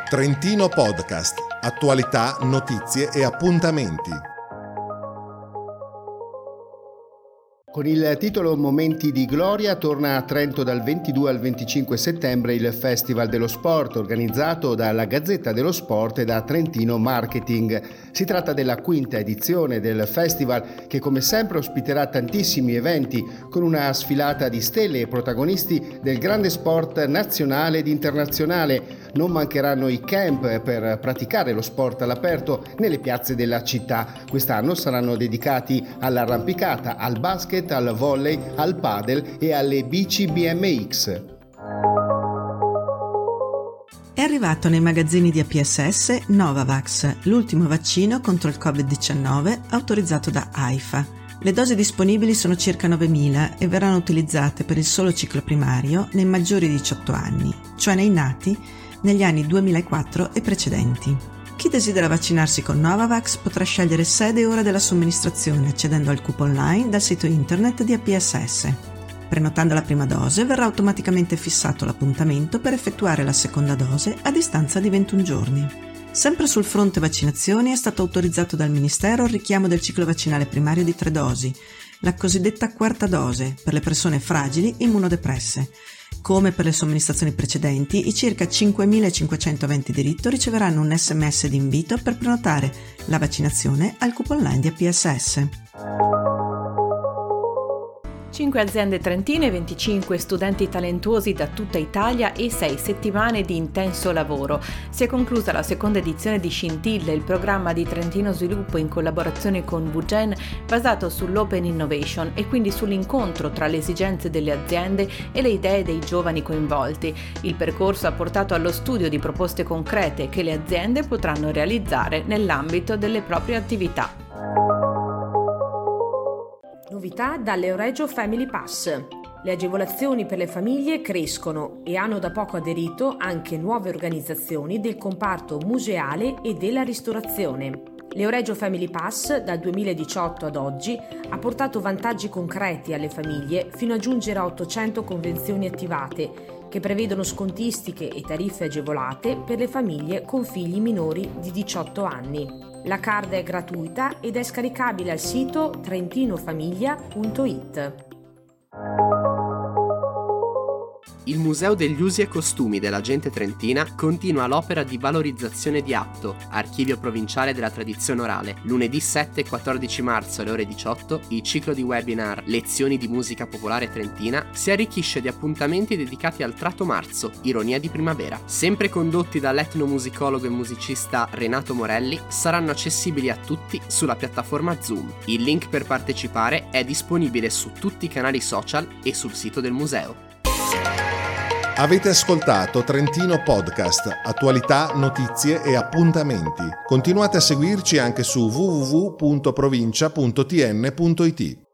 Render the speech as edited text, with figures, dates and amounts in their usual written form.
Trentino Podcast. Attualità, notizie e appuntamenti. Con il titolo Momenti di Gloria torna a Trento dal 22 al 25 settembre il Festival dello Sport organizzato dalla Gazzetta dello Sport e da Trentino Marketing. Si tratta della quinta edizione del festival che come sempre ospiterà tantissimi eventi con una sfilata di stelle e protagonisti del grande sport nazionale ed internazionale. Non mancheranno i camp per praticare lo sport all'aperto nelle piazze della città. Quest'anno saranno dedicati all'arrampicata, al basket, al volley, al padel e alle bici BMX. È arrivato nei magazzini di APSS Novavax, l'ultimo vaccino contro il Covid-19 autorizzato da AIFA. Le dosi disponibili sono circa 9.000 e verranno utilizzate per il solo ciclo primario nei maggiori di 18 anni, cioè nei nati negli anni 2004 e precedenti. Chi desidera vaccinarsi con Novavax potrà scegliere sede e ora della somministrazione accedendo al coupon online dal sito internet di APSS. Prenotando la prima dose verrà automaticamente fissato l'appuntamento per effettuare la seconda dose a distanza di 21 giorni. Sempre sul fronte vaccinazioni è stato autorizzato dal Ministero il richiamo del ciclo vaccinale primario di 3 dosi, la cosiddetta quarta dose per le persone fragili immunodepresse. Come per le somministrazioni precedenti, i circa 5.500 aventi diritto riceveranno un SMS di invito per prenotare la vaccinazione al coupon online di APSS. 5 aziende trentine, 25 studenti talentuosi da tutta Italia e 6 settimane di intenso lavoro. Si è conclusa la seconda edizione di Scintille, il programma di Trentino Sviluppo in collaborazione con VGen basato sull'Open Innovation e quindi sull'incontro tra le esigenze delle aziende e le idee dei giovani coinvolti. Il percorso ha portato allo studio di proposte concrete che le aziende potranno realizzare nell'ambito delle proprie attività. Novità dall'Euregio Family Pass. Le agevolazioni per le famiglie crescono e hanno da poco aderito anche nuove organizzazioni del comparto museale e della ristorazione. L'Euregio Family Pass dal 2018 ad oggi ha portato vantaggi concreti alle famiglie fino a giungere a 800 convenzioni attivate che prevedono scontistiche e tariffe agevolate per le famiglie con figli minori di 18 anni. La card è gratuita ed è scaricabile al sito trentinofamiglia.it. Il Museo degli Usi e Costumi della Gente Trentina continua l'opera di valorizzazione di Atto, archivio provinciale della tradizione orale. Lunedì 7 e 14 marzo alle ore 18, il ciclo di webinar Lezioni di musica popolare trentina si arricchisce di appuntamenti dedicati al tratto marzo, ironia di primavera. Sempre condotti dall'etnomusicologo e musicista Renato Morelli, saranno accessibili a tutti sulla piattaforma Zoom. Il link per partecipare è disponibile su tutti i canali social e sul sito del museo. Avete ascoltato Trentino Podcast, attualità, notizie e appuntamenti. Continuate a seguirci anche su www.provincia.tn.it.